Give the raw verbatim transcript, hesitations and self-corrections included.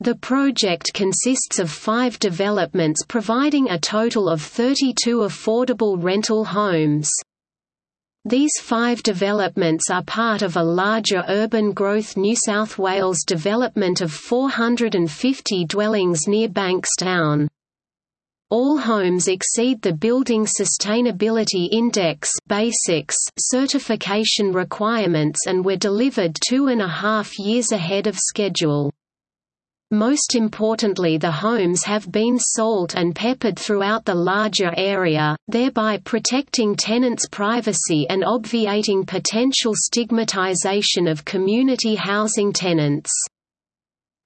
The project consists of five developments providing a total of thirty-two affordable rental homes. These five developments are part of a larger Urban Growth New South Wales development of four hundred fifty dwellings near Bankstown. All homes exceed the Building Sustainability Index (BASIX) certification requirements and were delivered two and a half years ahead of schedule. Most importantly, the homes have been salt and peppered throughout the larger area, thereby protecting tenants' privacy and obviating potential stigmatization of community housing tenants.